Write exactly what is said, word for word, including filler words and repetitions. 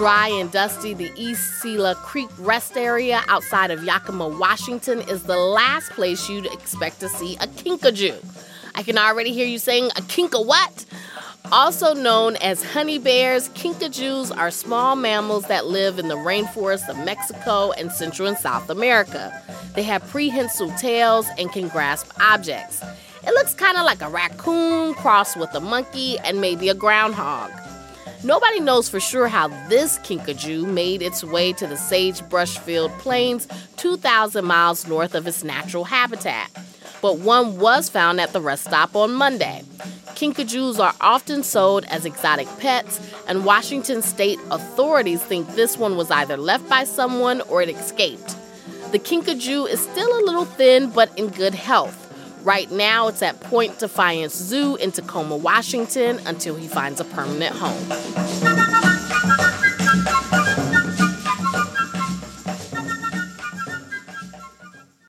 dry and dusty, the East Sela Creek Rest Area outside of Yakima, Washington is the last place you'd expect to see a kinkajou. I can already hear you saying a kinka what? Also known as honey bears, kinkajous are small mammals that live in the rainforests of Mexico and Central and South America. They have prehensile tails and can grasp objects. It looks kind of like a raccoon crossed with a monkey and maybe a groundhog. Nobody knows for sure how this kinkajou made its way to the sagebrush-filled plains two thousand miles north of its natural habitat. But one was found at the rest stop on Monday. Kinkajous are often sold as exotic pets, and Washington state authorities think this one was either left by someone or it escaped. The kinkajou is still a little thin, but in good health. Right now, it's at Point Defiance Zoo in Tacoma, Washington, until he finds a permanent home.